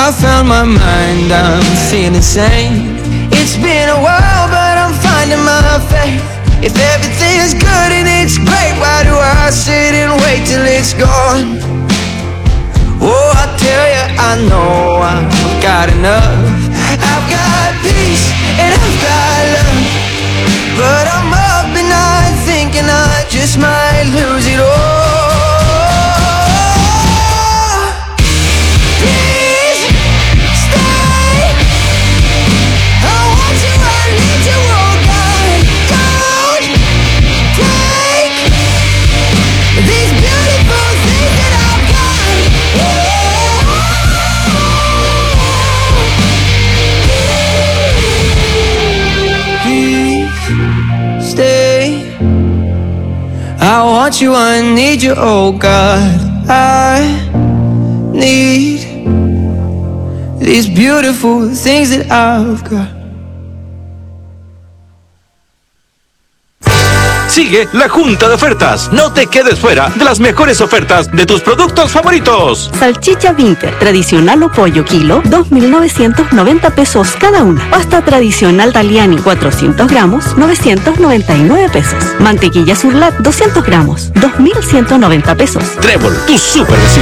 I found my mind, I'm feeling sane. It's been a while, but I'm finding my faith. If everything is good and it's great, why do I sit and wait till it's gone? Oh, I tell you, I know I've got enough. I've got peace and I've got love, but I'm up at night thinking I just might lose it all. Please stay. I want you, I need you, oh God. Don't take these beautiful things that I've got. Please stay. I want you, I need you, oh God. I need these beautiful things that I've got. Sigue la Junta de Ofertas. No te quedes fuera de las mejores ofertas de tus productos favoritos. Salchicha Vinter, tradicional o pollo kilo, 2.990 pesos cada una. Pasta tradicional Taliani, 400 gramos, 999 pesos. Mantequilla Surlat, 200 gramos, 2.190 pesos. Trébol, tu super vecino.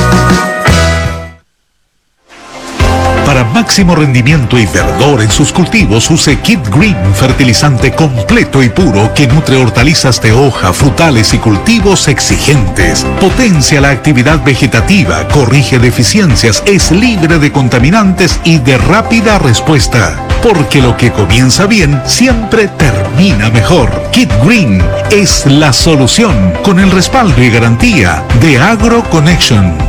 Para máximo rendimiento y verdor en sus cultivos, use Kit Green, fertilizante completo y puro que nutre hortalizas de hoja, frutales y cultivos exigentes. Potencia la actividad vegetativa, corrige deficiencias, es libre de contaminantes y de rápida respuesta. Porque lo que comienza bien siempre termina mejor. Kit Green es la solución, con el respaldo y garantía de AgroConnection.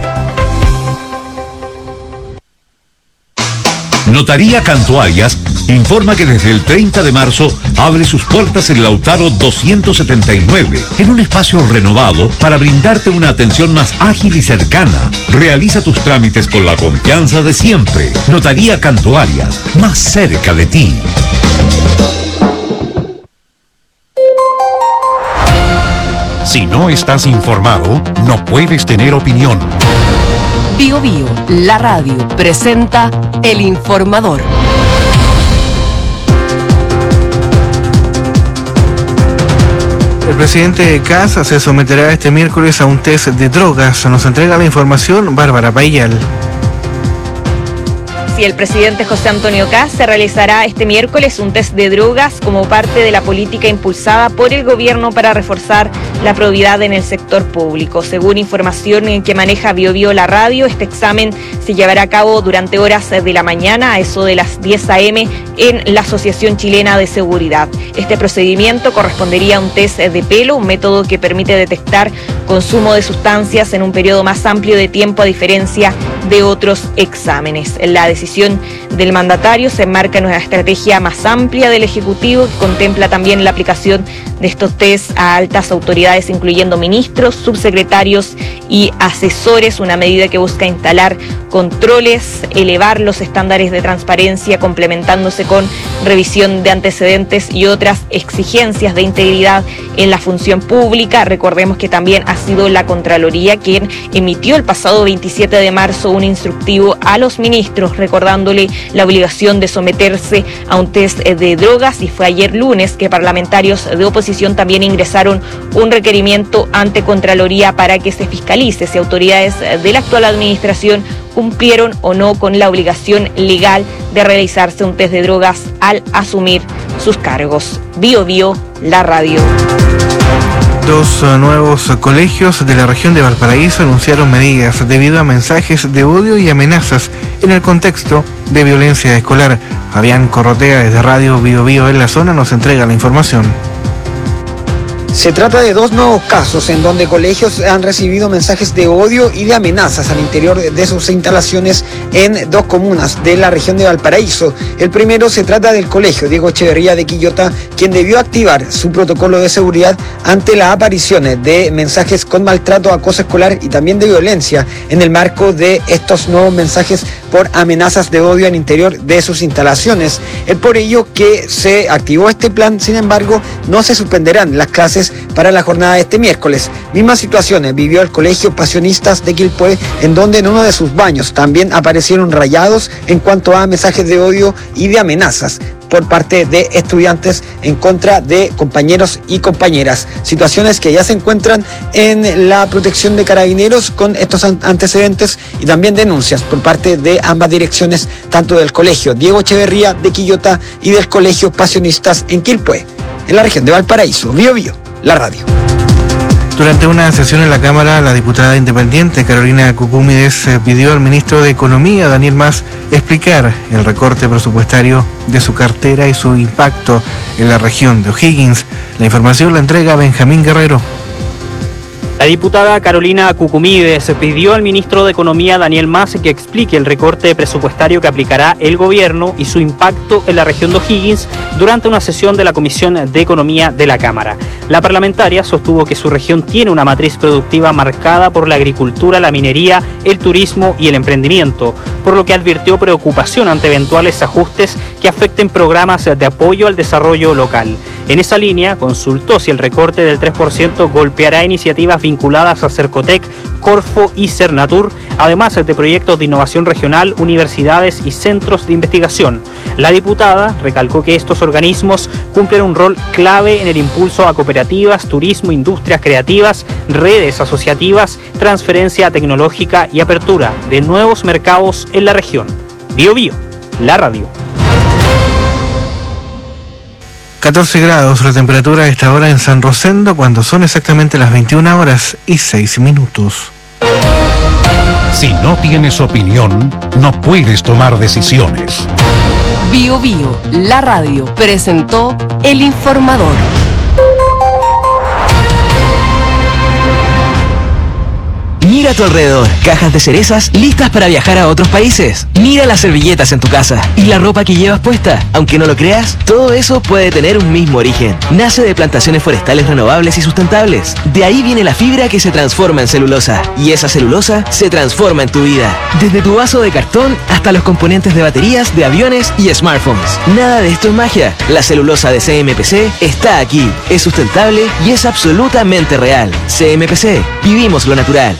Notaría Cantuarias informa que desde el 30 de marzo abre sus puertas en Lautaro 279, en un espacio renovado para brindarte una atención más ágil y cercana. Realiza tus trámites con la confianza de siempre. Notaría Cantuarias, más cerca de ti. Si no estás informado, no puedes tener opinión. Bio Bio, la radio, presenta El Informador. El presidente Kast se someterá este miércoles a un test de drogas. Nos entrega la información Bárbara Payal. El presidente José Antonio Kast se realizará este miércoles un test de drogas como parte de la política impulsada por el gobierno para reforzar la probidad en el sector público. Según información que maneja Bio Bio la radio, este examen se llevará a cabo durante horas de la mañana, a eso de las 10 a.m. en la Asociación Chilena de Seguridad. Este procedimiento correspondería a un test de pelo, un método que permite detectar consumo de sustancias en un periodo más amplio de tiempo a diferencia de otros exámenes. La decisión del mandatario se enmarca en una estrategia más amplia del Ejecutivo que contempla también la aplicación de estos test a altas autoridades, incluyendo ministros, subsecretarios y asesores, una medida que busca instalar controles, elevar los estándares de transparencia, complementándose con revisión de antecedentes y otras exigencias de integridad en la función pública. Recordemos que también ha sido la Contraloría quien emitió el pasado 27 de marzo un instructivo a los ministros, recordándole la obligación de someterse a un test de drogas, y fue ayer lunes que parlamentarios de oposición también ingresaron un requerimiento ante Contraloría para que se fiscalice si autoridades de la actual administración cumplieron o no con la obligación legal de realizarse un test de drogas al asumir sus cargos. Bio Bio, la radio. Dos nuevos colegios de la región de Valparaíso anunciaron medidas debido a mensajes de odio y amenazas en el contexto de violencia escolar. Fabián Corrotea desde Radio Bio Bio en la zona nos entrega la información. Se trata de dos nuevos casos en donde colegios han recibido mensajes de odio y de amenazas al interior de sus instalaciones en dos comunas de la región de Valparaíso. El primero se trata del colegio Diego Echeverría de Quillota, quien debió activar su protocolo de seguridad ante la aparición de mensajes con maltrato, acoso escolar y también de violencia en el marco de estos nuevos mensajes por amenazas de odio al interior de sus instalaciones. Es por ello que se activó este plan. Sin embargo, no se suspenderán las clases para la jornada de este miércoles. Mismas situaciones vivió el Colegio Pasionistas de Quilpué, en donde en uno de sus baños también aparecieron rayados en cuanto a mensajes de odio y de amenazas por parte de estudiantes en contra de compañeros y compañeras. Situaciones que ya se encuentran en la protección de Carabineros con estos antecedentes y también denuncias por parte de ambas direcciones, tanto del Colegio Diego Echeverría de Quillota y del Colegio Pasionistas en Quilpué, en la región de Valparaíso. Bío Bío, la radio. Durante una sesión en la Cámara, la diputada independiente Carolina Cucúmides pidió al ministro de Economía, Daniel Mas, explicar el recorte presupuestario de su cartera y su impacto en la región de O'Higgins. La información la entrega Benjamín Guerrero. La diputada Carolina Cucúmides pidió al ministro de Economía, Daniel Mas, que explique el recorte presupuestario que aplicará el gobierno y su impacto en la región de O'Higgins durante una sesión de la Comisión de Economía de la Cámara. La parlamentaria sostuvo que su región tiene una matriz productiva marcada por la agricultura, la minería, el turismo y el emprendimiento, por lo que advirtió preocupación ante eventuales ajustes que afecten programas de apoyo al desarrollo local. En esa línea, consultó si el recorte del 3% golpeará iniciativas vinculadas a Cercotec, Corfo y Cernatur, además de proyectos de innovación regional, universidades y centros de investigación. La diputada recalcó que estos organismos cumplen un rol clave en el impulso a cooperativas, turismo, industrias creativas, redes asociativas, transferencia tecnológica y apertura de nuevos mercados en la región. Bío Bío, la radio. 14 grados la temperatura a esta hora en San Rosendo, cuando son exactamente las 21 horas y 6 minutos. Si no tienes opinión, no puedes tomar decisiones. Bío Bío, la radio, presentó El Informador. Mira a tu alrededor, cajas de cerezas listas para viajar a otros países. Mira las servilletas en tu casa y la ropa que llevas puesta. Aunque no lo creas, todo eso puede tener un mismo origen. Nace de plantaciones forestales renovables y sustentables. De ahí viene la fibra que se transforma en celulosa. Y esa celulosa se transforma en tu vida. Desde tu vaso de cartón hasta los componentes de baterías, de aviones y smartphones. Nada de esto es magia. La celulosa de CMPC está aquí. Es sustentable y es absolutamente real. CMPC, vivimos lo natural.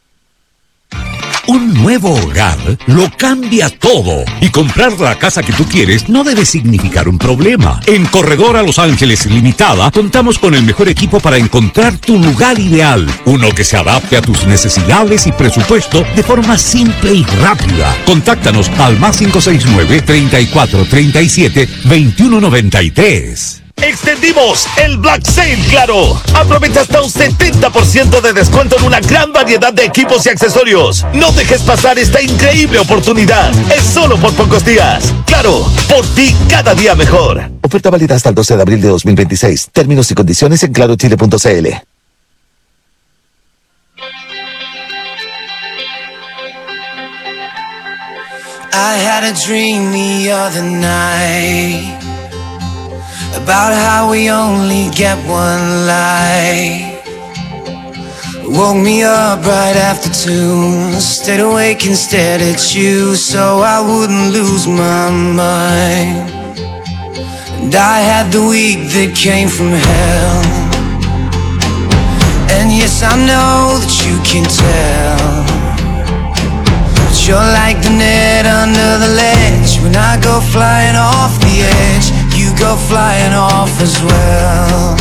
Un nuevo hogar lo cambia todo. Y comprar la casa que tú quieres no debe significar un problema. En Corredora Los Ángeles Limitada contamos con el mejor equipo para encontrar tu lugar ideal. Uno que se adapte a tus necesidades y presupuesto de forma simple y rápida. Contáctanos al más 569 34 37 21 93. Extendimos el Black Sale Claro. Aprovecha hasta un 70% de descuento en una gran variedad de equipos y accesorios. No dejes pasar esta increíble oportunidad. Es solo por pocos días. Claro, por ti cada día mejor. Oferta válida hasta el 12 de abril de 2026. Términos y condiciones en clarochile.cl. I had a dream the other night about how we only get one life. Woke me up right after 2, stayed awake and stared at you so I wouldn't lose my mind. And I had the week that came from hell, and yes, I know that you can tell, but you're like the net under the ledge. When I go flying off the edge, you go flying off as well.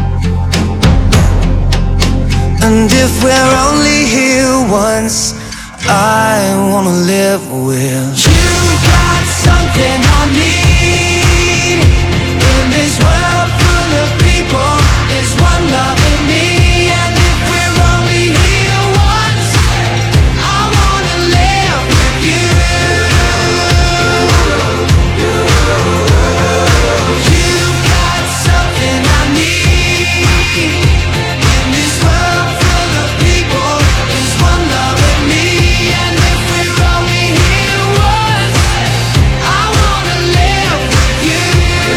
And if we're only here once, I wanna live with you. Got something I need in this world full of people. There's one loving me, and if we're only here once, I wanna live with you. You got something I need in this world full of people. There's one loving me, and if we're only here once, I wanna live with you.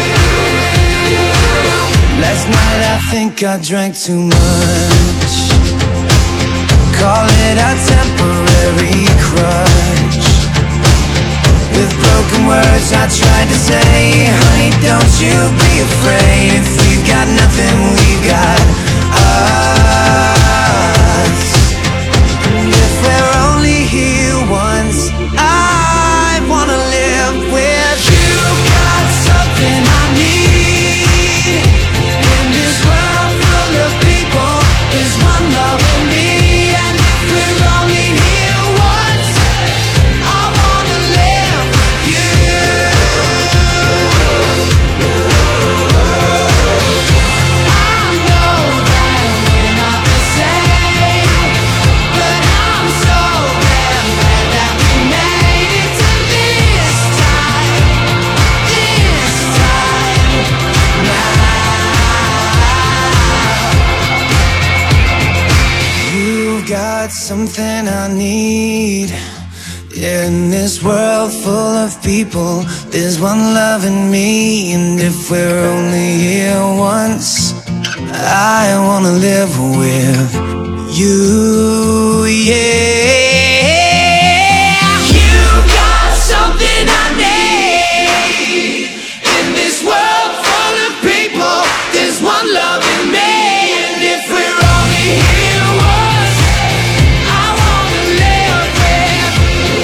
Last night I think I drank too much. Call it a temporary crush. tried to say, honey, don't you be afraid. If we've got nothing, we've got us. And if we're only here once, I wanna live with you. Got something I need. In this world full of people, there's one loving me. And if we're only here once, I wanna live with you. I know that we're not the same, but I'm so damn glad that we made it to this time now. You've got something I need. In this world full of people, there's one loving me. And if we're only here once, I wanna live with you, yeah. You've got something I need. In this world full of people, there's one loving me. And if we're only here once, I wanna live with you.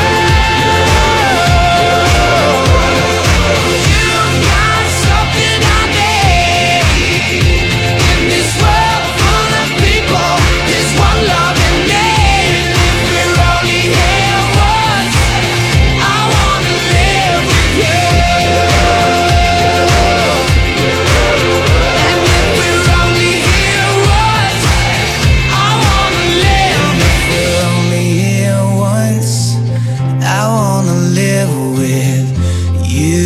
You've got something I need. In this world full of people, there's one loving me. And if we're only here once, I wanna live with you. And if we're only here once, I wanna live. If we're only here once, I wanna live with you.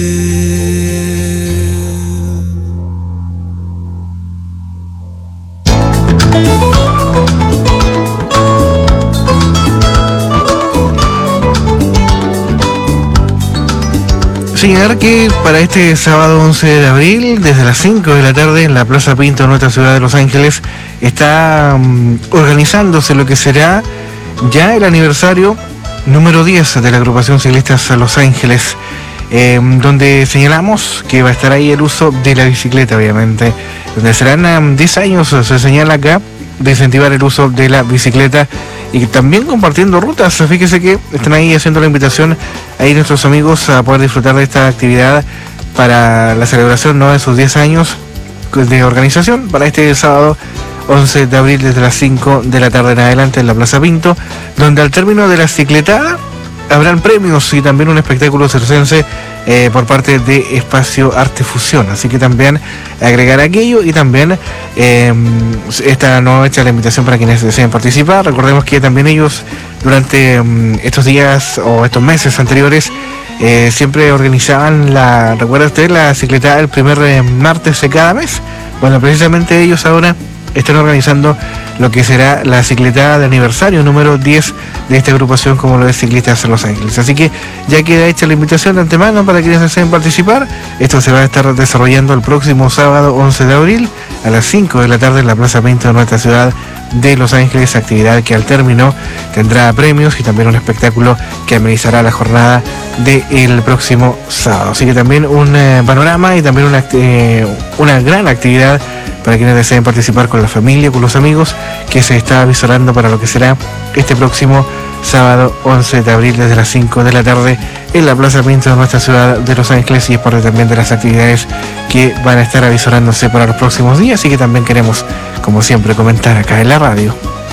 Señalar que para este sábado 11 de abril, desde las 5 de la tarde, en la Plaza Pinto, en nuestra ciudad de Los Ángeles, está organizándose lo que será ya el aniversario número 10 de la agrupación Ciclistas Los Ángeles, donde señalamos que va a estar ahí el uso de la bicicleta, obviamente, donde serán 10 años, se señala acá, de incentivar el uso de la bicicleta y también compartiendo rutas. Fíjese que están ahí haciendo la invitación ahí nuestros amigos a poder disfrutar de esta actividad para la celebración, ¿no?, de sus 10 años de organización para este sábado 11 de abril desde las 5 de la tarde en adelante en la Plaza Pinto, donde al término de la cicletada habrán premios y también un espectáculo circense por parte de Espacio Arte Fusión. Así que también agregar aquello y también esta no hecha la invitación para quienes deseen participar. Recordemos que también ellos durante estos días o estos meses anteriores siempre organizaban ¿recuerda usted? La cicletada el primer martes de cada mes. Bueno, precisamente ellos ahora están organizando lo que será la cicletada de aniversario número 10 de esta agrupación, como lo es Ciclistas Los Ángeles. Así que ya queda hecha la invitación de antemano para quienes deseen participar. Esto se va a estar desarrollando el próximo sábado 11 de abril a las 5 de la tarde en la Plaza Pinto de nuestra ciudad de Los Ángeles, actividad que al término tendrá premios y también un espectáculo que amenizará la jornada del próximo sábado. Así que también un panorama y también una gran actividad para quienes deseen participar con la familia, con los amigos, que se está avisorando para lo que será este próximo sábado 11 de abril desde las 5 de la tarde en la Plaza Pinto de nuestra ciudad de Los Ángeles, y es parte también de las actividades que van a estar avisorándose para los próximos días y que también queremos, como siempre, comentar acá en la radio.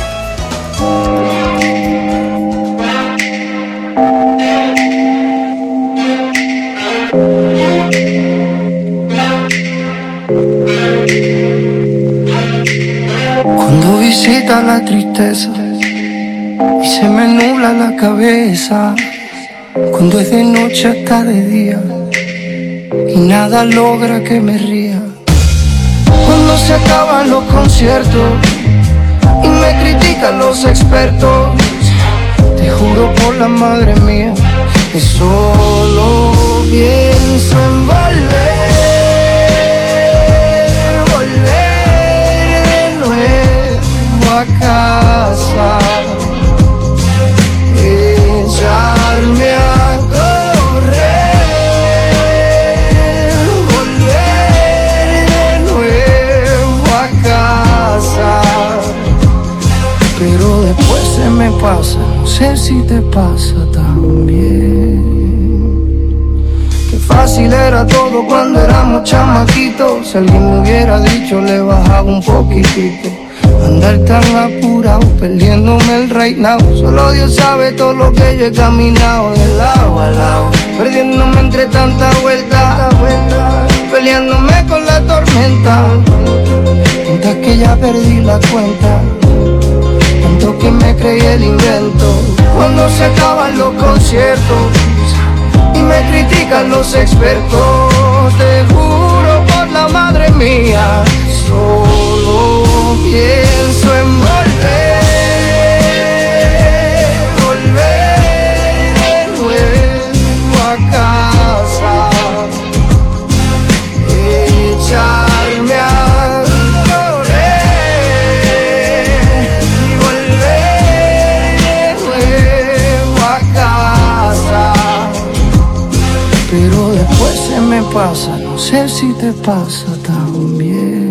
Cuando visita la tristeza y se me nubla la cabeza, cuando es de noche hasta de día y nada logra que me ría, cuando se acaban los conciertos y me critican los expertos, te juro por la madre mía que solo pienso en volver de nuevo a casa, echarme a correr si te pasa también. Qué fácil era todo cuando éramos chamaquitos. Si alguien me hubiera dicho le bajaba un poquitito. Andar tan apurado, perdiéndome el right now. Solo Dios sabe todo lo que yo he caminado de lado a lado, perdiéndome entre tanta vuelta, peleándome con la tormenta. Tantas que ya perdí la cuenta, tanto que me creí el invento. Cuando se acaban los conciertos y me critican los expertos, te juro por la madre mía, solo pienso en volver de nuevo a casa, echarme a correr y volver de nuevo a casa. Pero después se me pasa, no sé si te pasa también.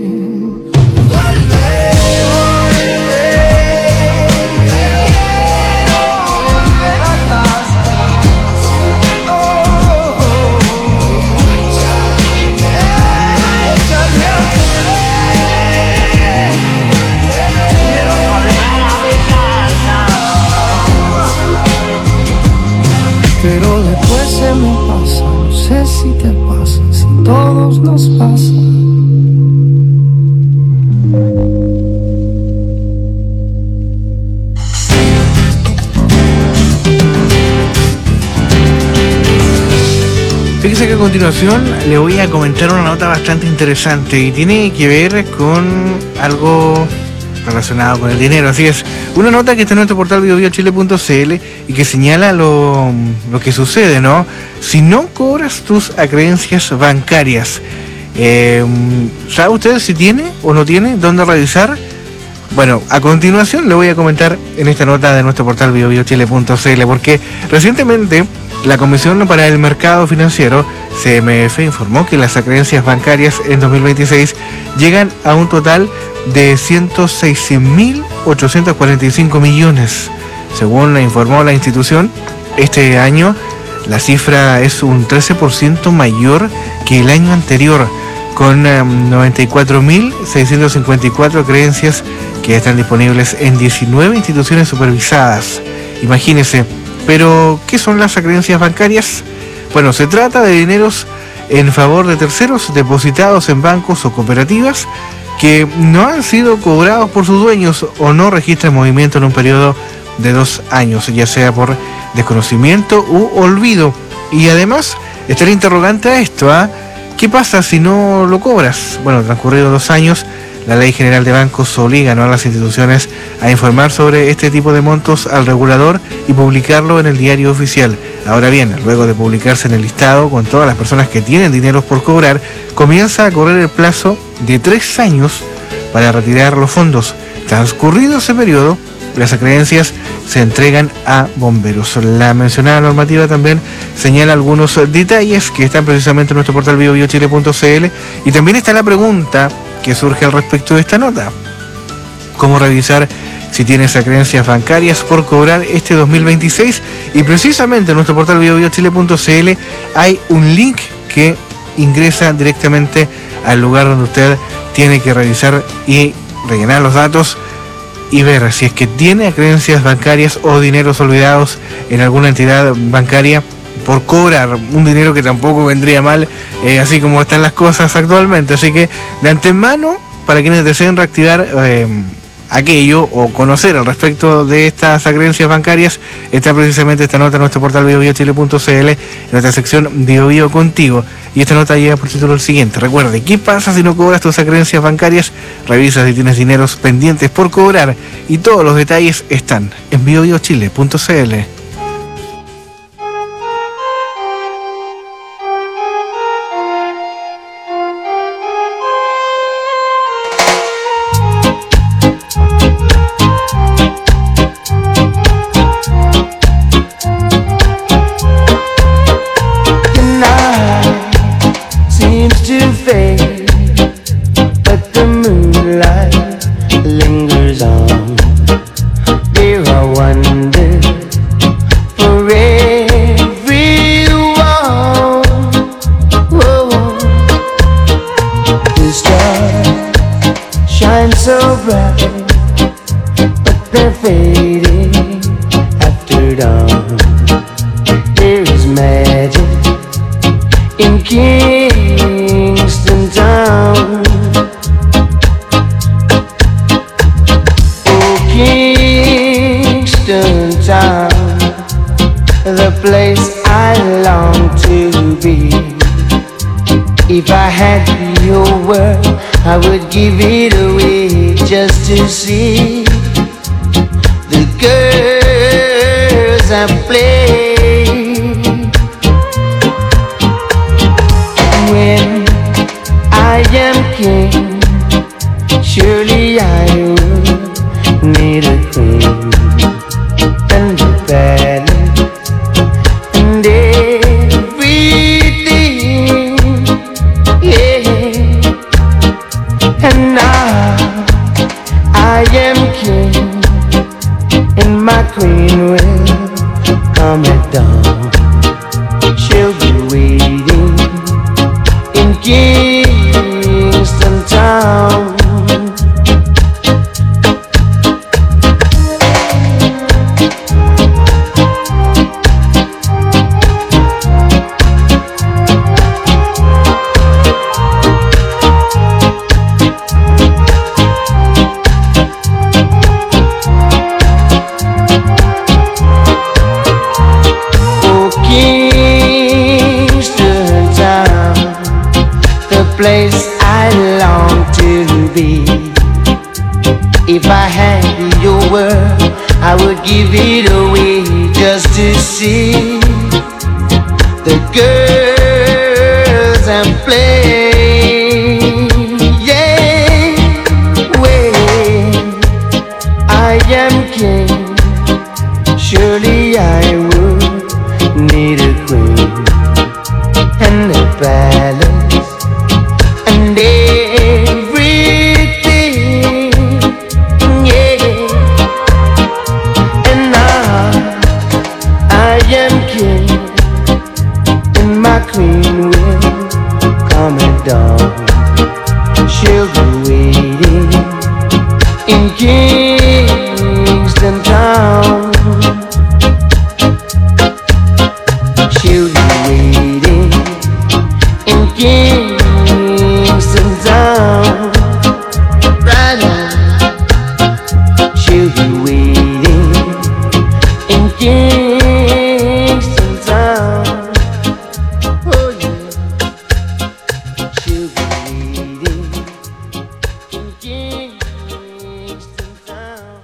Pero después se me pasa, no sé si te pasa, si todos nos pasa. Fíjese que a continuación le voy a comentar una nota bastante interesante y tiene que ver con algo relacionado con el dinero. Así es, una nota que está en nuestro portal biobiochile.cl y que señala lo que sucede, ¿no? Si no cobras tus acreencias bancarias, ¿sabe usted si tiene o no tiene dónde revisar? Bueno, a continuación le voy a comentar en esta nota de nuestro portal biobiochile.cl, porque recientemente la Comisión para el Mercado Financiero, CMF, informó que las acreencias bancarias en 2026 llegan a un total de 106.845 millones. Según informó la institución, este año la cifra es un 13% mayor que el año anterior, con 94.654 creencias que están disponibles en 19 instituciones supervisadas. Imagínense. Pero, ¿qué son las acreencias bancarias? Bueno, se trata de dineros en favor de terceros depositados en bancos o cooperativas que no han sido cobrados por sus dueños o no registran movimiento en un periodo de 2 años, ya sea por desconocimiento u olvido. Y además, está el interrogante a esto, ¿qué pasa si no lo cobras? Bueno, transcurridos 2 años, la Ley General de Bancos obliga, ¿no?, a las instituciones a informar sobre este tipo de montos al regulador y publicarlo en el diario oficial. Ahora bien, luego de publicarse en el listado con todas las personas que tienen dineros por cobrar, comienza a correr el plazo de 3 años para retirar los fondos. Transcurrido ese periodo, las acreencias se entregan a bomberos. La mencionada normativa también señala algunos detalles que están precisamente en nuestro portal biobiochile.cl, y también está la pregunta que surge al respecto de esta nota: ¿cómo revisar si tienes acreencias bancarias por cobrar este 2026? Y precisamente en nuestro portal biobiochile.cl hay un link que ingresa directamente al lugar donde usted tiene que revisar y rellenar los datos y ver si es que tiene acreencias bancarias o dineros olvidados en alguna entidad bancaria por cobrar un dinero que tampoco vendría mal, así como están las cosas actualmente. Así que de antemano, para quienes deseen reactivar aquello o conocer al respecto de estas acreencias bancarias, está precisamente esta nota en nuestro portal biobiochile.cl, en nuestra sección Bio Bio Contigo. Y esta nota lleva por título el siguiente: recuerde, ¿qué pasa si no cobras tus acreencias bancarias? Revisa si tienes dineros pendientes por cobrar, y todos los detalles están en biobiochile.cl. Lingers on. Dear, I wonder dawn. There is magic in Kingston Town. Oh, Kingston Town, the place I long to be. If I had your word, I would give it away just to see the girls I play. When I am king, surely I will need a queen and a palace and everything, yeah. And now I am king, and my queen will come at dawn. She'll be waiting in Kingston Town. Place I long to be. If I had your word, I would give it away just to see the girls and play. Yeah, when I am king, surely I would need a queen and a palace and everything, yeah. And now I am king, and my queen will come at dawn. She'll be waiting in Kingston Town. She'll be waiting in Kingston Town, right now. She'll be waiting in Kingston Town. Oh yeah. She'll be waiting in Kingston Town.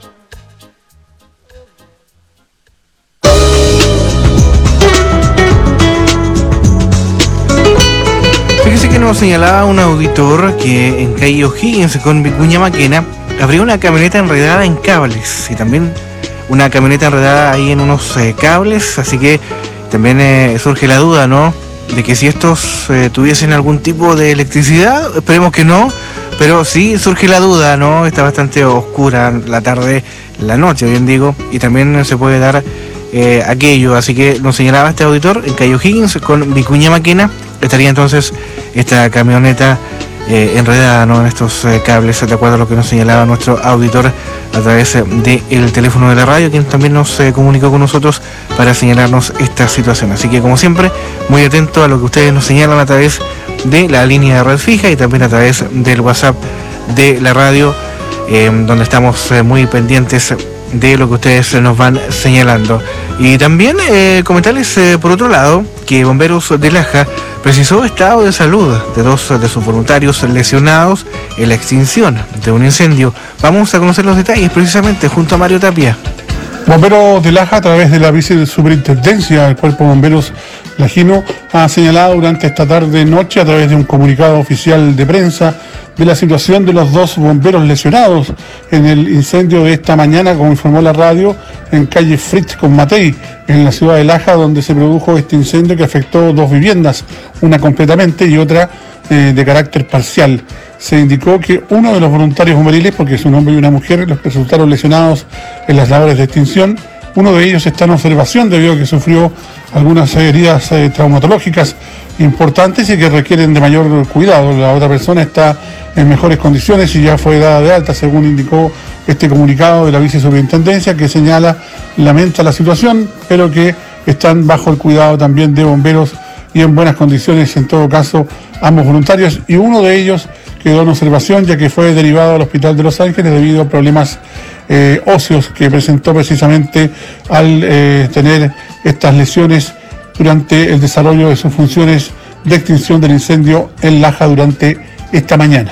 Fíjese que nos señalaba un auditor que en calle O'Higgins con Vicuña Maquena habría una camioneta enredada en cables y también una camioneta enredada ahí en unos cables, así que también surge la duda, ¿no?, de que si estos tuviesen algún tipo de electricidad. Esperemos que no, pero sí surge la duda, ¿no? Está bastante oscura la tarde, la noche, bien digo, y también se puede dar aquello, así que nos señalaba este auditor en calle O'Higgins con Vicuña Maquena. Estaría entonces esta camioneta enredada, ¿no?, en estos cables, de acuerdo a lo que nos señalaba nuestro auditor a través del teléfono de la radio, quien también nos comunicó con nosotros para señalarnos esta situación. Así que, como siempre, muy atento a lo que ustedes nos señalan a través de la línea de red fija y también a través del WhatsApp de la radio, donde estamos muy pendientes de lo que ustedes nos van señalando. Y también comentarles, por otro lado, que Bomberos de Laja precisó estado de salud de dos de sus voluntarios lesionados en la extinción de un incendio. Vamos a conocer los detalles precisamente junto a Mario Tapia. Bomberos de Laja, a través de la Vicesuperintendencia del Cuerpo de Bomberos Lajino, ha señalado durante esta tarde-noche, a través de un comunicado oficial de prensa, de la situación de los dos bomberos lesionados en el incendio de esta mañana, como informó la radio, en calle Fritz con Matei, en la ciudad de Laja, donde se produjo este incendio que afectó dos viviendas, una completamente y otra de carácter parcial. Se indicó que uno de los voluntarios bomberiles, porque es un hombre y una mujer, los que resultaron lesionados en las labores de extinción, Uno de ellos está en observación debido a que sufrió algunas heridas traumatológicas importantes y que requieren de mayor cuidado. La otra persona está en mejores condiciones y ya fue dada de alta, según indicó este comunicado de la vicesuperintendencia, que lamenta la situación, pero que están bajo el cuidado también de bomberos y en buenas condiciones, en todo caso, ambos voluntarios, y uno de ellos quedó en observación ya que fue derivado al Hospital de Los Ángeles debido a problemas óseos que presentó precisamente al tener estas lesiones durante el desarrollo de sus funciones de extinción del incendio en Laja durante esta mañana.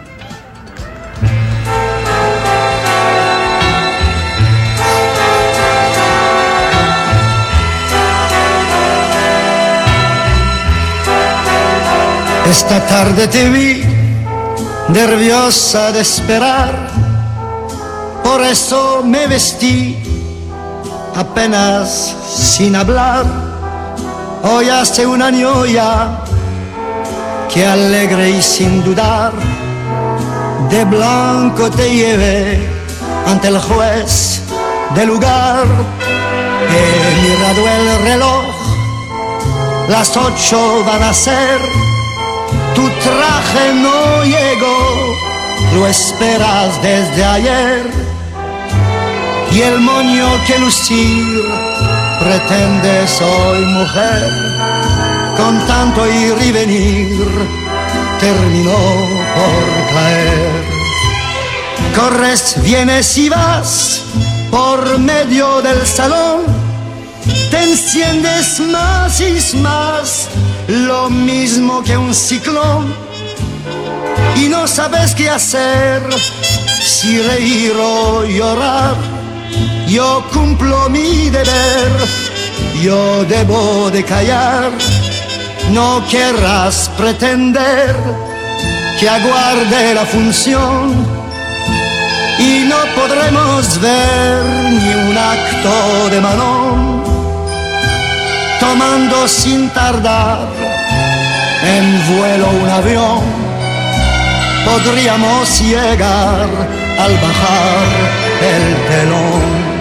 Esta tarde te vi nerviosa de esperar, por eso me vestí apenas sin hablar. Hoy hace un año ya que alegre y sin dudar de blanco te llevé ante el juez del lugar. He mirado el reloj, las 8 van a ser. Tu traje no llegó, lo esperas desde ayer. Y el moño que lucir pretendes hoy, mujer, con tanto ir y venir terminó por caer. Corres, vienes y vas por medio del salón, te enciendes más y más, lo mismo que un ciclón, y no sabes qué hacer, si reír o llorar. Yo cumplo mi deber, yo debo de callar. No querrás pretender que aguarde la función, y no podremos ver ni un acto de Manon. Tomando sin tardar en vuelo un avión, podríamos llegar al bajar el telón.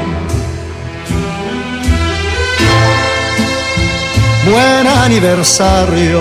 Buen aniversario,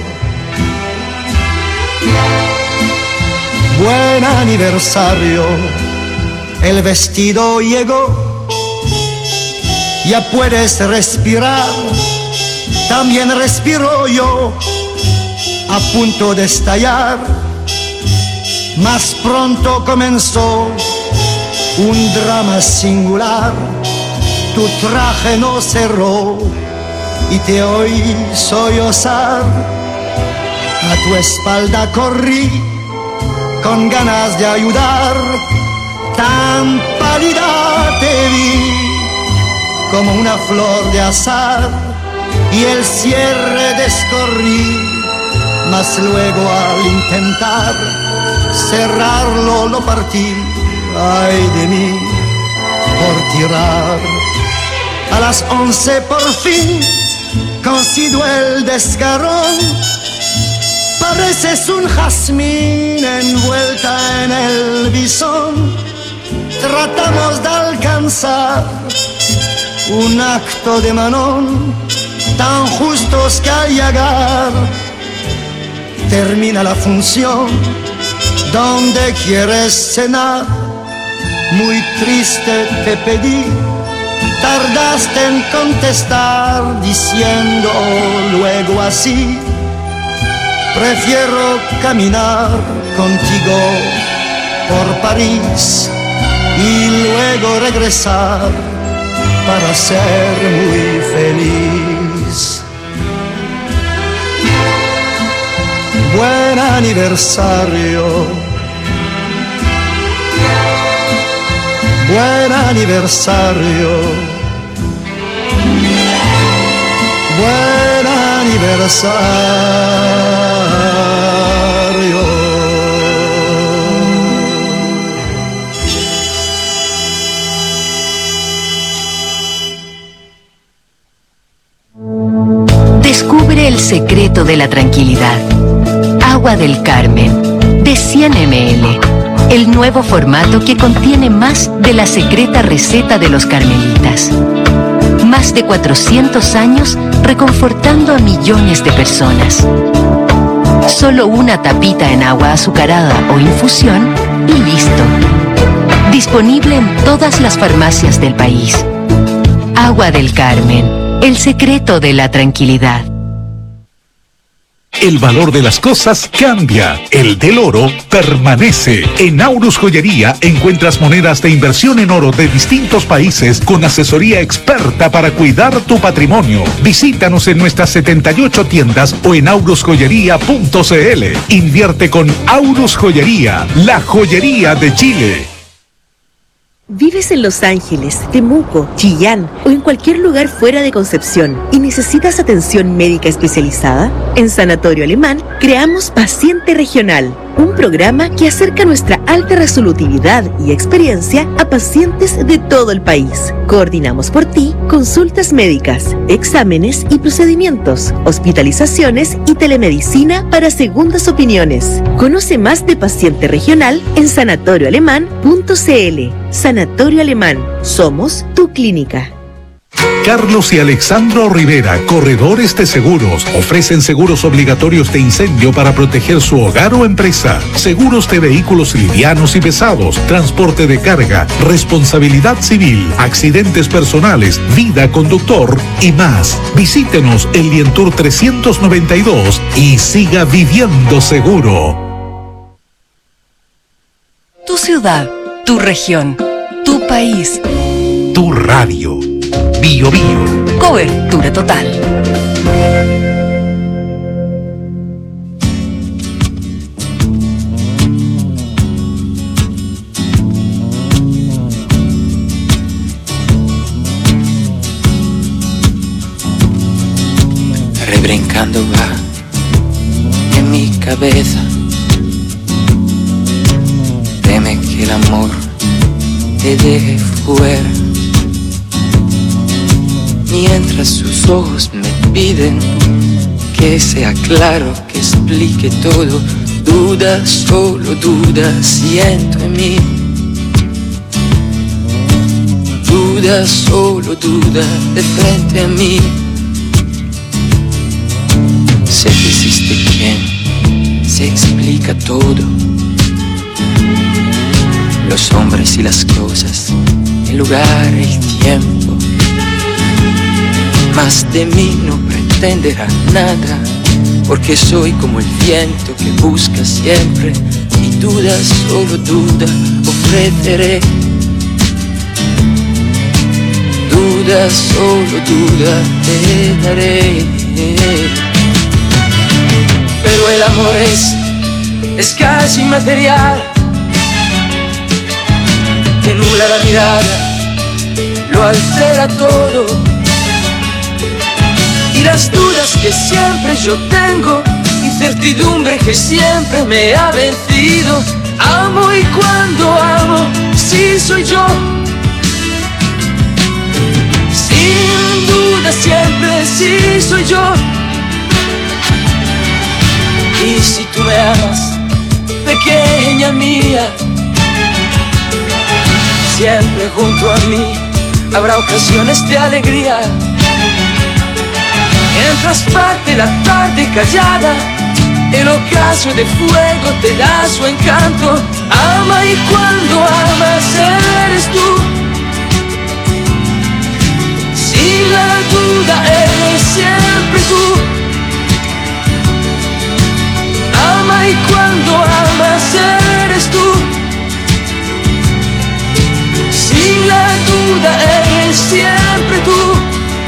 buen aniversario, el vestido llegó, ya puedes respirar, también respiro yo, a punto de estallar. Más pronto comenzó un drama singular, tu traje no cerró y te oí sollozar. A tu espalda corrí con ganas de ayudar, tan pálida te vi como una flor de azar, y el cierre descorrí, mas luego al intentar cerrarlo lo partí, ay de mí, por tirar. A las 11 por fin consigo el desgarrón, pareces un jazmín envuelta en el bisón. Tratamos de alcanzar un acto de Manon, tan justos que al llegar termina la función. ¿Dónde quieres cenar? Muy triste te pedí, tardaste en contestar diciendo luego así: prefiero caminar contigo por París y luego regresar para ser muy feliz. Buen aniversario, buen aniversario, buen aniversario. Descubre el secreto de la tranquilidad. Agua del Carmen, de 100 ml. el nuevo formato que contiene más de la secreta receta de los carmelitas. Más de 400 años reconfortando a millones de personas. Solo una tapita en agua azucarada o infusión y listo. Disponible en todas las farmacias del país. Agua del Carmen, el secreto de la tranquilidad. El valor de las cosas cambia. El del oro permanece. En Aurus Joyería encuentras monedas de inversión en oro de distintos países con asesoría experta para cuidar tu patrimonio. Visítanos en nuestras 78 tiendas o en aurusjoyería.cl. Invierte con Aurus Joyería, la joyería de Chile. ¿Vives en Los Ángeles, Temuco, Chillán o en cualquier lugar fuera de Concepción y necesitas atención médica especializada? En Sanatorio Alemán creamos Paciente Regional, un programa que acerca nuestra alta resolutividad y experiencia a pacientes de todo el país. Coordinamos por ti consultas médicas, exámenes y procedimientos, hospitalizaciones y telemedicina para segundas opiniones. Conoce más de Paciente Regional en sanatorioalemán.cl. Sanatorio Alemán, somos tu clínica. Carlos y Alexandro Rivera, corredores de seguros, ofrecen seguros obligatorios de incendio para proteger su hogar o empresa, seguros de vehículos livianos y pesados, transporte de carga, responsabilidad civil, accidentes personales, vida conductor y más. Visítenos en Lientour 392 y siga viviendo seguro. Tu ciudad, tu región, tu país, tu radio. Bio Bio. Cobertura total. Rebrincando va en mi cabeza. Teme que el amor te deje fuera. Mientras sus ojos me piden que sea claro, que explique todo. Duda, solo duda, siento en mí. Duda, solo duda, de frente a mí. Sé que existe quien se explica todo. Los hombres y las cosas, el lugar, el tiempo. Más de mí no pretenderá nada, porque soy como el viento que busca siempre. Y duda, solo duda, ofreceré. Duda, solo duda, te daré. Pero el amor es casi inmaterial, que nubla la mirada, lo altera todo. Y las dudas que siempre yo tengo, incertidumbre que siempre me ha vencido. Amo y cuando amo, sí soy yo. Sin duda siempre sí soy yo. Y si tú me amas, pequeña mía, siempre junto a mí habrá ocasiones de alegría. Mientras parte la tarde callada, el ocaso de fuego te da su encanto. Ama y cuando amas eres tú. Sin la duda eres siempre tú. Ama y cuando amas eres tú. Sin la duda eres siempre tú.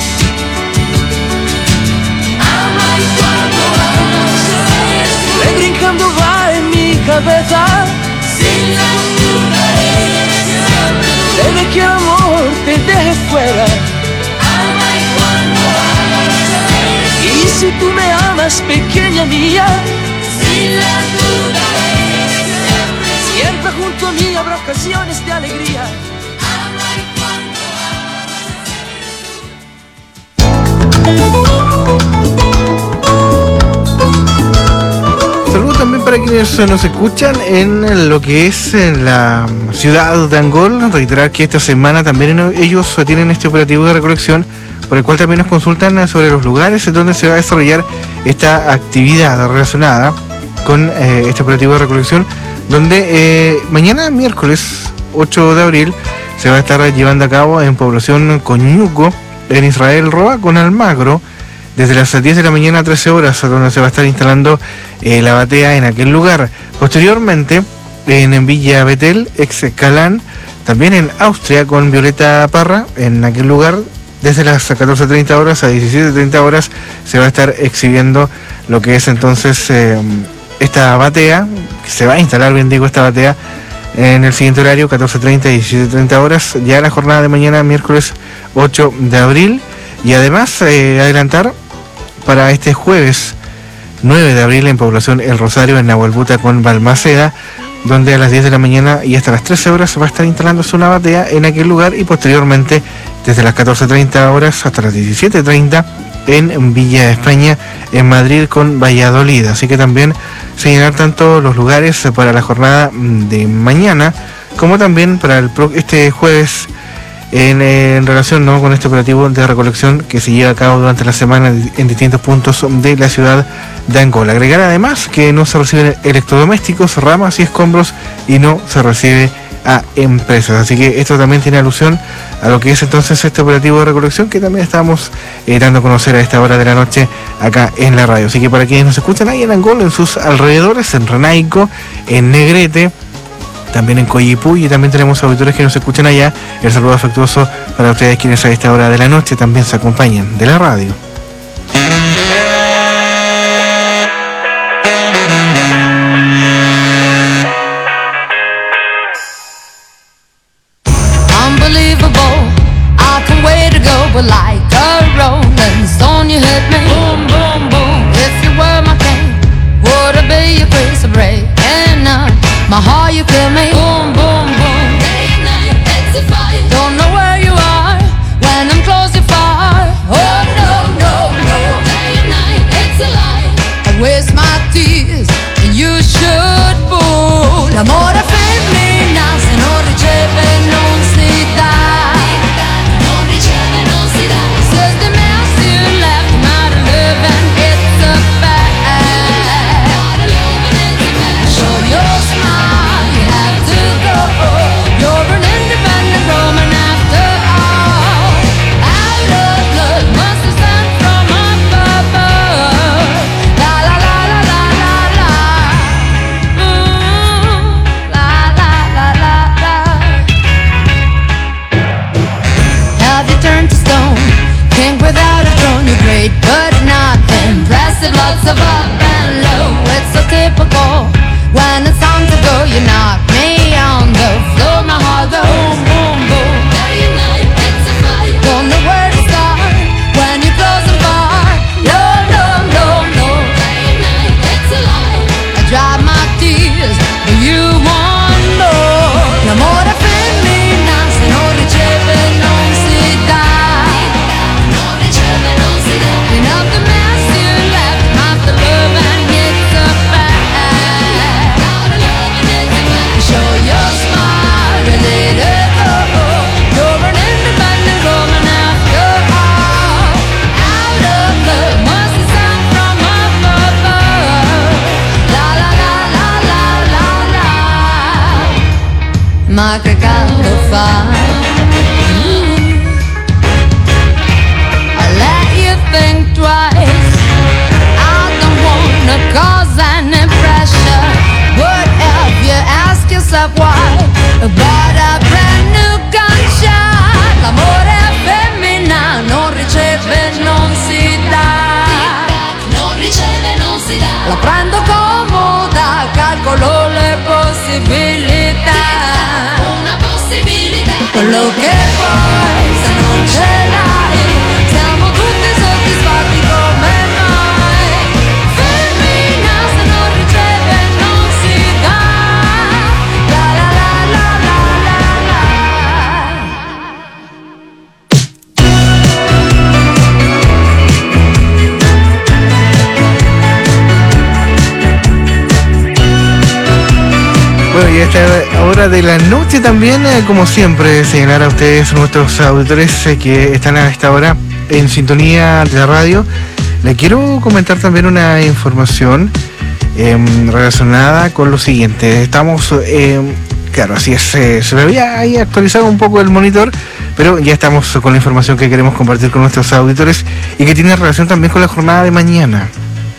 Brincando va en mi cabeza. Sin la duda eres siempre tú. Debe que el amor te deje fuera. Ama y cuando amas eres tú. Y si tú me amas, pequeña mía, sin la duda eres siempre tú. Siempre junto a mí habrá ocasiones de alegría. Ama y cuando Saludo también para quienes nos escuchan en lo que es en la ciudad de Angol, reiterar que esta semana también ellos tienen este operativo de recolección, por el cual también nos consultan sobre los lugares donde se va a desarrollar esta actividad relacionada con este operativo de recolección, donde mañana miércoles 8 de abril se va a estar llevando a cabo en población Coñuco, en Israel Roa, con Almagro, desde las 10 de la mañana a 13 horas, donde se va a estar instalando la batea en aquel lugar. Posteriormente, en Villa Betel, ex Calán, también en Austria, con Violeta Parra, en aquel lugar, desde las 14:30 horas a 17:30 horas, se va a estar exhibiendo lo que es entonces esta batea, que se va a instalar, bien digo, esta batea, en el siguiente horario, 14:30 y 17:30 horas, ya la jornada de mañana, miércoles 8 de abril. Y además, adelantar para este jueves 9 de abril en población El Rosario, en Nahuelbuta con Balmaceda, donde a las 10 de la mañana y hasta las 13 horas va a estar instalándose una batea en aquel lugar, y posteriormente desde las 14:30 horas hasta las 17:30 en Villa España, en Madrid con Valladolid. Así que también señalar tanto los lugares para la jornada de mañana como también para este jueves en relación, ¿no?, con este operativo de recolección que se lleva a cabo durante la semana en distintos puntos de la ciudad de Angola. Agregar además que no se reciben electrodomésticos, ramas y escombros, y no se recibe a empresas. Así que esto también tiene alusión a lo que es entonces este operativo de recolección que también estamos dando a conocer a esta hora de la noche acá en la radio. Así que para quienes nos escuchan ahí en Angola, en sus alrededores, en Renaico, en Negrete, también en Coyipulli, y también tenemos auditores que nos escuchan allá. El saludo afectuoso para ustedes quienes a esta hora de la noche también se acompañan de la radio. Unbelievable, I can't wait to go, but like a rolling stone you hit me. Boom, boom, boom. If you were my king, would I be your crazy break? And my heart you kill me. Boom, boom, boom. Day and night, it's a fight. Don't know where you are when I'm close to far. Oh no, no, no. Day and night, it's a lie. I waste my tears and you should fool. L'amore femmina se non riceve non si dà. Non riceve non si dà. Says the mess you left, not a living, it's a fact. Not a living, it's a fact. Show your smile, you have to go. You're an independent woman after all. Out of blood, must have sent from above. La la la la la la la. La la la la la. Have you turned to stone? King without a throne, you're great but not impressive. Lots of up and low, it's so typical. When it's time to go, you knock me on the floor. My heart goes boom, boom, boom. Day and night, it's a fight. Don't know where to start when you're closing far. No, no, no, no. Day and night, it's a lie. I dry my tears, but you want more. L'amore femmina se non riceve non si dà. Non riceve non si dà. Enough the mess you left, not the love, and it's a fact. Show your smile, ready to go. You're an independent woman after all. Out of love, must have sent from above. La la la la la la la. Ma che caldo fa. I let you think twice. I don't wanna cause any pressure. What if you ask yourself why? About a brand new gunshot. L'amore femmina non riceve, non si dà. Non riceve, non si dà. La prendo comoda, calcolo le possibilità. Una possibilità. hora de la noche también, como siempre, señalar a ustedes, nuestros auditores que están a esta hora en sintonía de la radio. Les quiero comentar también una información relacionada con lo siguiente. Estamos, claro, así es, se me había ahí actualizado un poco el monitor, pero ya estamos con la información que queremos compartir con nuestros auditores y que tiene relación también con la jornada de mañana.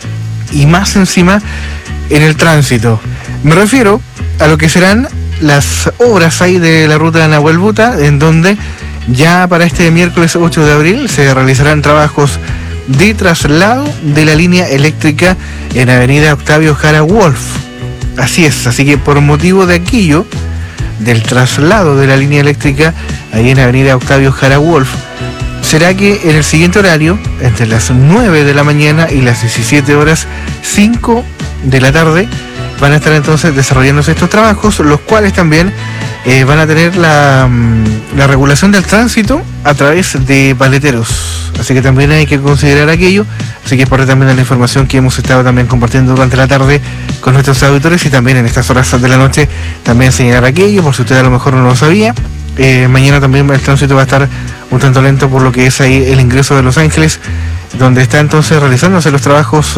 Y más encima en el tránsito. Me refiero a lo que serán las obras ahí de la ruta de Nahuel Buta, en donde ya para este miércoles 8 de abril se realizarán trabajos de traslado de la línea eléctrica en avenida Octavio Jara Wolf. Así es, así que por motivo de aquello, del traslado de la línea eléctrica ahí en avenida Octavio Jara Wolf, será que en el siguiente horario, entre las 9 de la mañana y las 17 horas 5 de la tarde, van a estar entonces desarrollándose estos trabajos, los cuales también van a tener la regulación del tránsito a través de paleteros. Así que también hay que considerar aquello. Así que es parte también de la información que hemos estado también compartiendo durante la tarde con nuestros auditores, y también en estas horas de la noche también señalar aquello, por si usted a lo mejor no lo sabía. Mañana también el tránsito va a estar un tanto lento por lo que es ahí el ingreso de Los Ángeles, donde está entonces realizándose los trabajos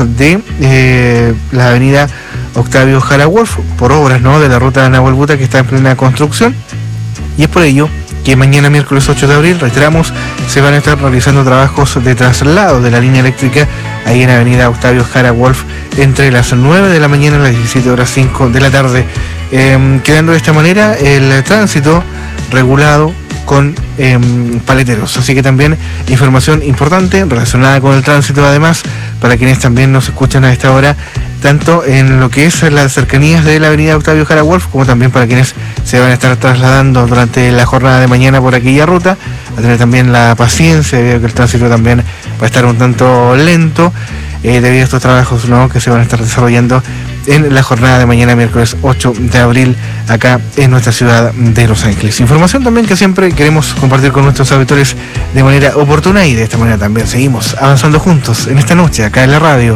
de la avenida Octavio Jara Wolf por obras, ¿no?, de la ruta de Nahuel Buta, que está en plena construcción, y es por ello que mañana miércoles 8 de abril, reiteramos, se van a estar realizando trabajos de traslado de la línea eléctrica ahí en avenida Octavio Jara Wolf entre las 9 de la mañana y las 17 horas 5 de la tarde, quedando de esta manera el tránsito regulado con paleteros. Así que también información importante relacionada con el tránsito, además, para quienes también nos escuchan a esta hora, tanto en lo que es las cercanías de la avenida Octavio Jara Wolf, como también para quienes se van a estar trasladando durante la jornada de mañana por aquella ruta, a tener también la paciencia, debido a que el tránsito también va a estar un tanto lento, debido a estos trabajos, ¿no?, que se van a estar desarrollando en la jornada de mañana miércoles 8 de abril acá en nuestra ciudad de Los Ángeles. Información también que siempre queremos compartir con nuestros auditores de manera oportuna, y de esta manera también seguimos avanzando juntos en esta noche acá en la radio.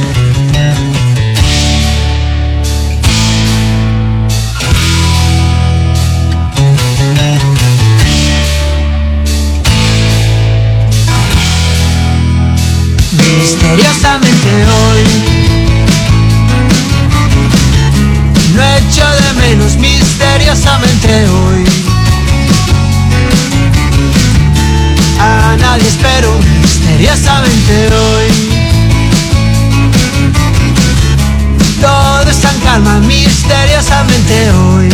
Misteriosamente hoy no echo de menos, misteriosamente hoy a nadie espero, misteriosamente hoy todo está en calma, misteriosamente hoy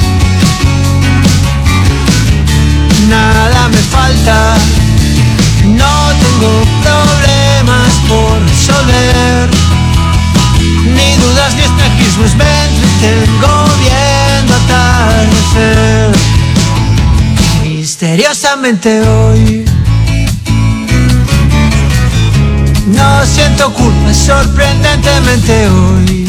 nada me falta, no tengo problemas por resolver, ni dudas ni espejismos, me entretengo viendo atardecer. Misteriosamente hoy no siento culpa, sorprendentemente hoy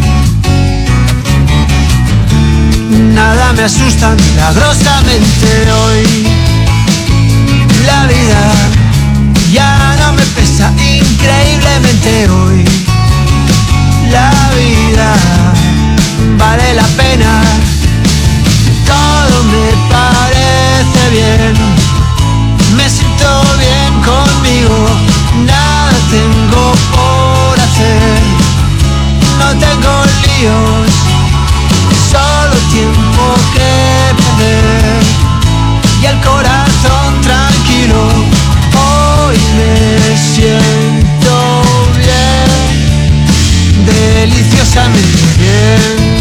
nada me asusta, milagrosamente hoy la vida ya no me pesa, increíblemente hoy la vida vale la pena, todo me parece bien, me siento bien conmigo, nada tengo por hacer, no tengo líos, solo tiempo que perder y el corazón tranquilo. Hoy me siento bien, deliciosamente bien.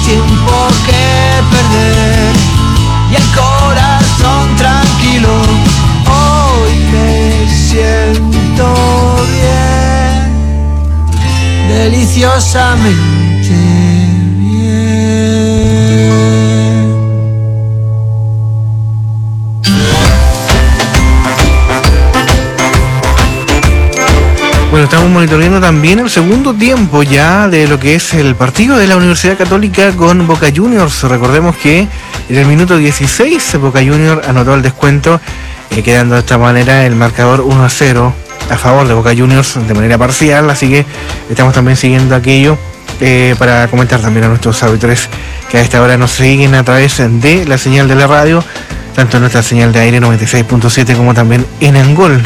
tiempo que perder y el corazón tranquilo. Hoy me siento bien, deliciosamente bien. Bueno, estamos monitoreando también el segundo tiempo ya de lo que es el partido de la Universidad Católica con Boca Juniors. Recordemos que en el minuto 16 Boca Juniors anotó el descuento, quedando de esta manera el marcador 1-0 a favor de Boca Juniors de manera parcial, así que estamos también siguiendo aquello para comentar también a nuestros auditores que a esta hora nos siguen a través de la señal de la radio, tanto en nuestra señal de aire 96.7 como también en Angol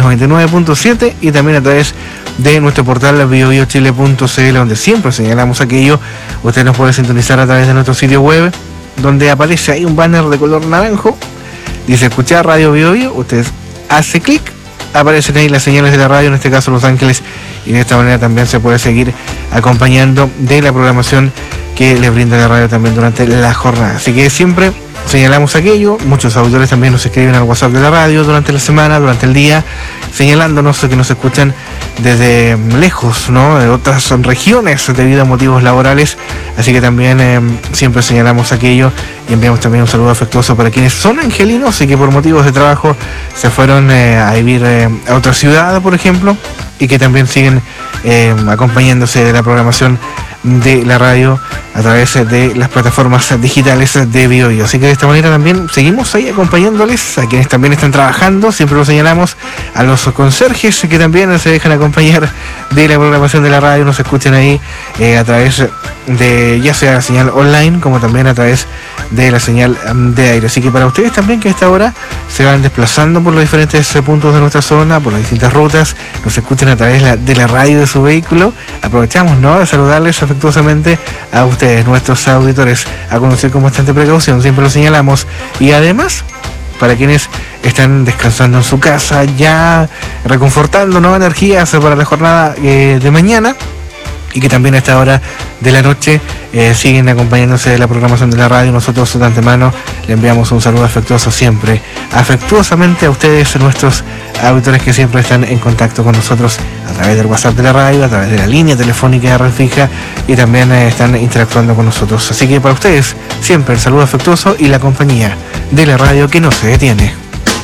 99.7 y también a través de nuestro portal biobiochile.cl, donde siempre señalamos aquello. Usted nos puede sintonizar a través de nuestro sitio web, donde aparece ahí un banner de color naranjo, dice escuchar Radio Biobio. Usted hace clic, aparecen ahí las señales de la radio, en este caso Los Ángeles, y de esta manera también se puede seguir acompañando de la programación que le brinda la radio también durante la jornada. Así que siempre señalamos aquello. Muchos auditores también nos escriben al WhatsApp de la radio durante la semana, durante el día, señalándonos que nos escuchan desde lejos, ¿no?, de otras regiones debido a motivos laborales. Así que también siempre señalamos aquello y enviamos también un saludo afectuoso para quienes son angelinos y que por motivos de trabajo se fueron a vivir a otra ciudad, por ejemplo, y que también siguen acompañándose de la programación de la radio a través de las plataformas digitales de BioBio. Así que de esta manera también seguimos ahí acompañándoles a quienes también están trabajando. Siempre lo señalamos a los conserjes que también se dejan acompañar de la programación de la radio, nos escuchan ahí a través de ya sea la señal online como también a través de la señal de aire. Así que para ustedes también que a esta hora se van desplazando por los diferentes puntos de nuestra zona, por las distintas rutas, nos escuchan a través de la radio de su vehículo, aprovechamos, ¿no?, de saludarles afectuosamente a ustedes, nuestros auditores, a conocer con bastante precaución, siempre lo señalamos. Y además, para quienes están descansando en su casa, ya reconfortando nuevas energías para la jornada de mañana, y que también a esta hora de la noche siguen acompañándose de la programación de la radio, nosotros de antemano le enviamos un saludo afectuoso siempre, afectuosamente a ustedes, nuestros auditores que siempre están en contacto con nosotros a través del WhatsApp de la radio, a través de la línea telefónica de Red Fija, y también están interactuando con nosotros. Así que para ustedes siempre el saludo afectuoso y la compañía de la radio que no se detiene.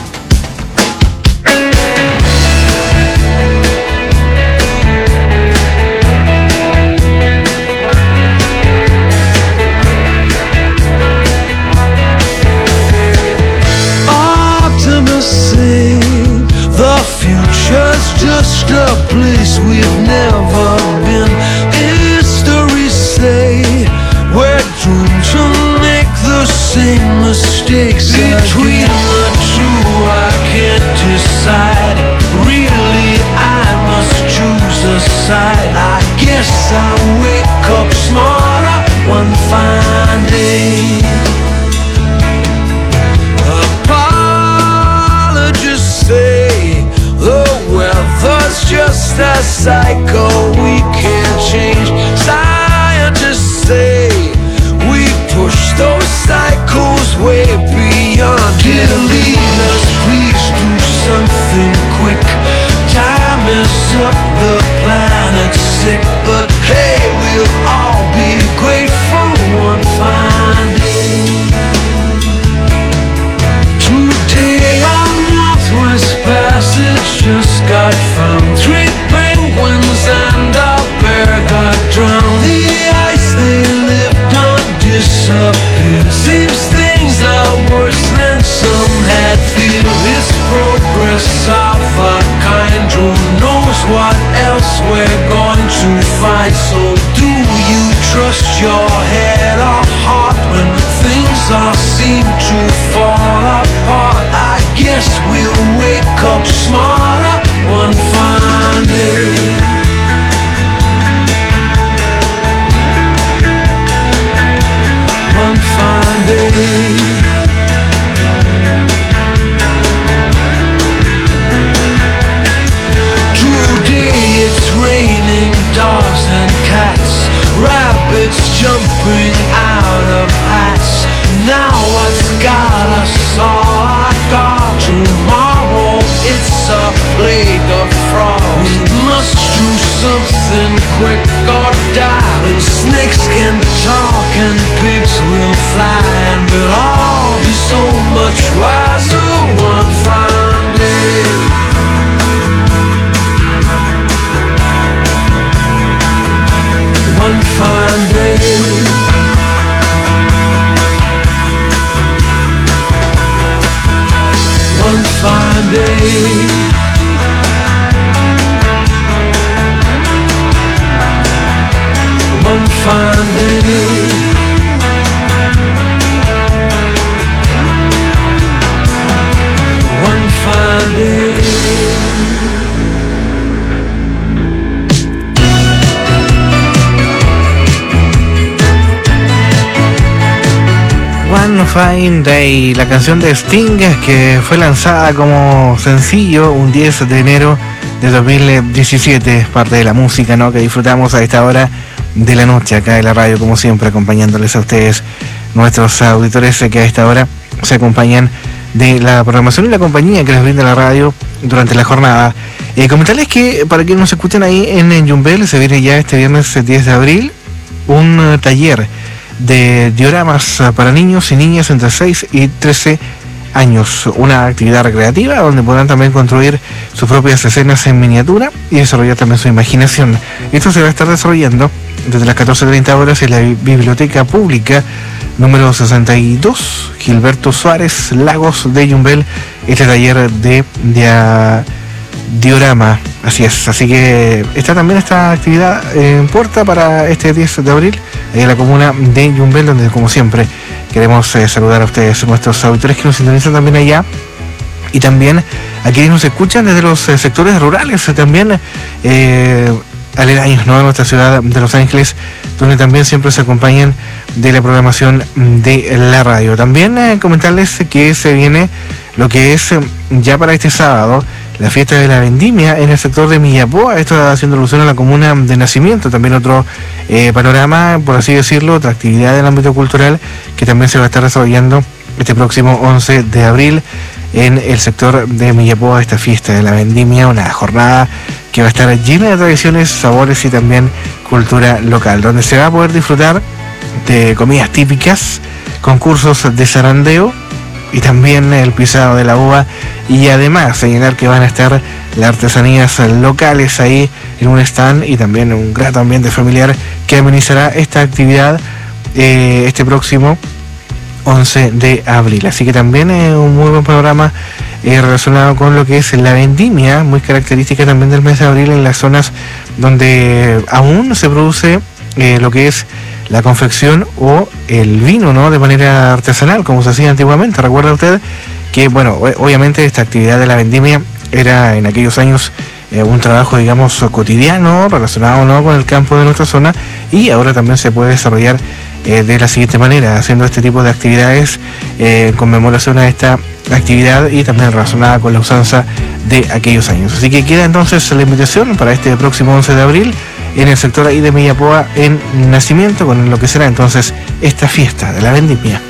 Just a place we've never been. History say where dreams will make the same mistakes. Between the two I can't decide. Really I must choose a side. I guess I'll wake up smarter one fine day. Apologists say the weather's just a cycle we can't change. Scientists say we push those cycles way beyond. Dear leaders, please do something quick. Time is up, the planet's sick. But hey, we'll all be grateful one fine day. Today on Northwest Passage just got found. 3 penguins and a bear got drowned. The ice they lived on disappeared. Seems things are worse than some had feared. It's progress of a kind. Who knows what else we're going to find? So do you trust your head or heart when things all seem to fall apart? I guess we'll wake up smarter one fine day. One fine day. Today it's raining dogs and cats, rabbits jumping out quick or die. And snakes can talk and pigs will fly, but all be so much wiser one fine day. One fine day. One fine day. One fine day. One fine day. One Fine Day, la canción de Sting que fue lanzada como sencillo un 10 de enero de 2017, parte de la música, ¿no?, que disfrutamos a esta hora de la noche acá en la radio, como siempre, acompañándoles a ustedes, nuestros auditores que a esta hora se acompañan de la programación y la compañía que les brinda la radio durante la jornada. Comentarles que para quienes nos escuchan ahí en Yumbel, se viene ya este viernes 10 de abril un taller de dioramas para niños y niñas entre 6 y 13 años, una actividad recreativa donde podrán también construir sus propias escenas en miniatura y desarrollar también su imaginación. Esto se va a estar desarrollando desde las 14:30 horas en la Biblioteca Pública número 62, Gilberto Suárez, Lagos de Yumbel, este taller de diorama. Así es, así que está también esta actividad en puerta para este 10 de abril, ahí en la comuna de Yumbel, donde como siempre queremos saludar a ustedes, nuestros auditores que nos sintonizan también allá, y también a quienes nos escuchan desde los sectores rurales, también aledaños, ¿no?, de nuestra ciudad de Los Ángeles, donde también siempre se acompañan de la programación de la radio. También comentarles que se viene lo que es ya para este sábado la fiesta de la vendimia en el sector de Millapoa, esto haciendo alusión a la comuna de nacimiento. También otro panorama, por así decirlo, otra actividad del ámbito cultural que también se va a estar desarrollando este próximo 11 de abril en el sector de Millapoa, esta fiesta de la vendimia, una jornada que va a estar llena de tradiciones, sabores y también cultura local, donde se va a poder disfrutar de comidas típicas, concursos de zarandeo y también el pisado de la uva, y además señalar que van a estar las artesanías locales ahí en un stand y también un grato ambiente familiar que amenizará esta actividad este próximo 11 de abril. Así que también un muy buen programa relacionado con lo que es la vendimia, muy característica también del mes de abril en las zonas donde aún se produce lo que es la confección o el vino, ¿no?, de manera artesanal, como se hacía antiguamente. Recuerda usted que, bueno, obviamente esta actividad de la vendimia era en aquellos años un trabajo, digamos, cotidiano, relacionado, ¿no?, con el campo de nuestra zona, y ahora también se puede desarrollar de la siguiente manera, haciendo este tipo de actividades en conmemoración a esta actividad y también relacionada con la usanza de aquellos años. Así que queda entonces la invitación para este próximo 11 de abril en el sector ahí de Millapoa en Nacimiento, con lo que será entonces esta fiesta de la vendimia.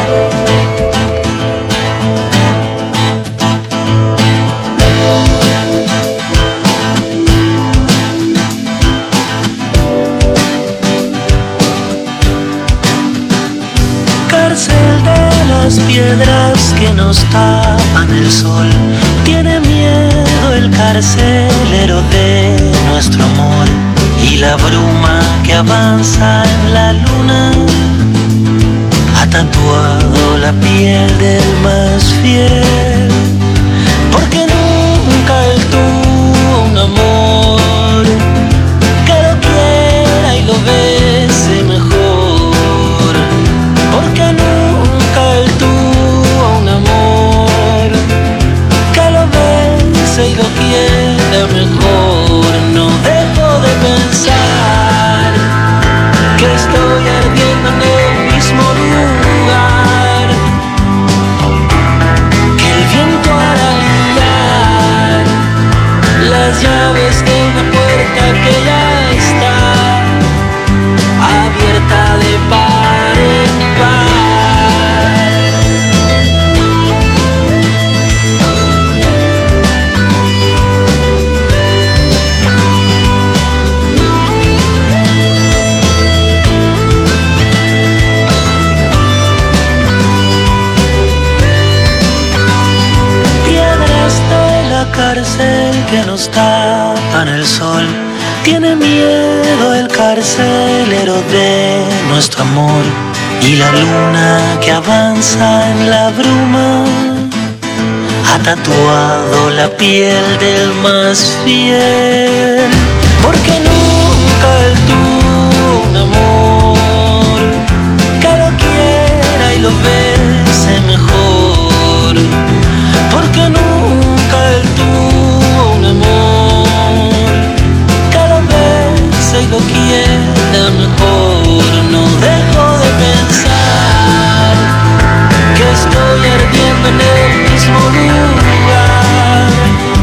Cárcel de las piedras que nos tapan el sol, tiene miedo el carcelero de nuestro amor, y la bruma que avanza en la luna ha tatuado la piel del más fiel, porque nunca él tuvo un amor que lo quiera y lo bese mejor, porque nunca él tuvo un amor que lo bese y lo quiera mejor. No dejo de pensar que estoy ardiendo en el mismo lugar, que el viento que nos tapan el sol. Tiene miedo el carcelero de nuestro amor y la luna que avanza en la bruma ha tatuado la piel del más fiel. Porque nunca él tuvo un amor que lo quiera y lo bese mejor. Porque nunca él tuvo un amor que lo bese y lo quiera mejor. No dejo de pensar que estoy ardiendo en el mismo lugar,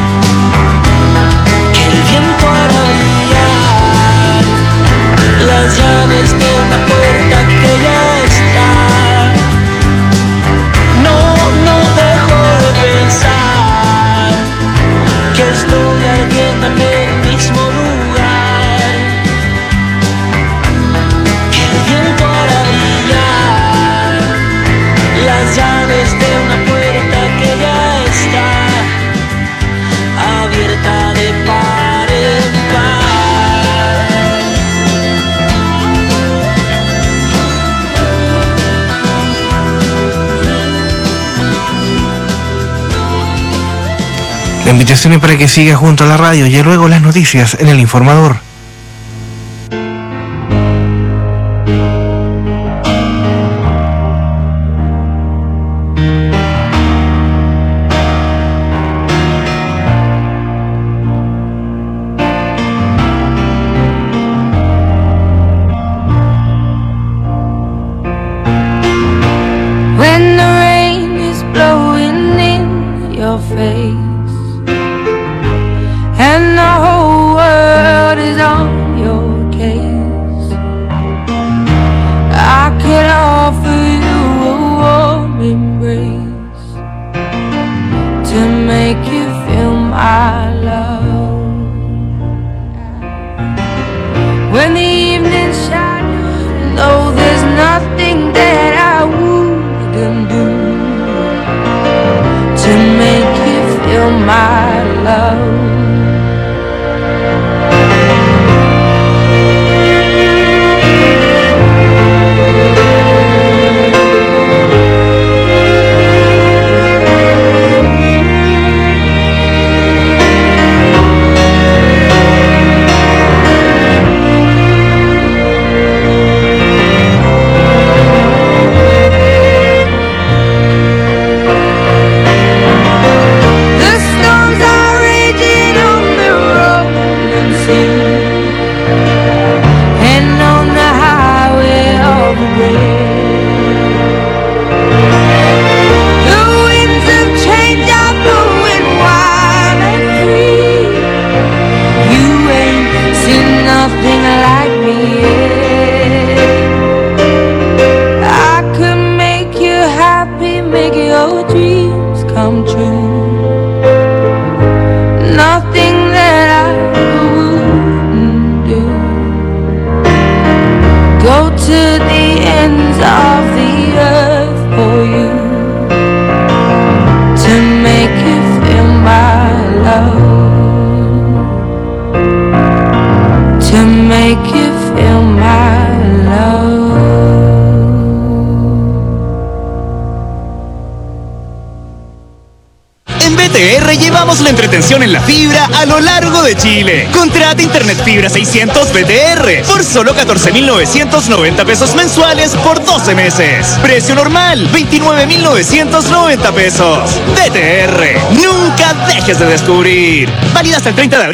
que el viento hará brillar las llaves de una puerta que ya está. No dejo de pensar que estoy ardiendo en el mismo lugar, que el viento hará brillar las llaves de una puerta que ya está abierta de par en par. La invitación es para que siga junto a la radio y luego las noticias en El Informador. When the rain is blowing in your face and the whole world is on your case, I could offer you a warm embrace to make you feel my love. When the evening shadows, though there's nothing that I wouldn't do to make you feel my love. Llevamos la entretención en la fibra a lo largo de Chile. Contrata Internet Fibra 600 VTR por solo 14.990 pesos mensuales por 12 meses. Precio normal, 29.990 pesos. VTR, nunca dejes de descubrir. Válida hasta el 30 de abril.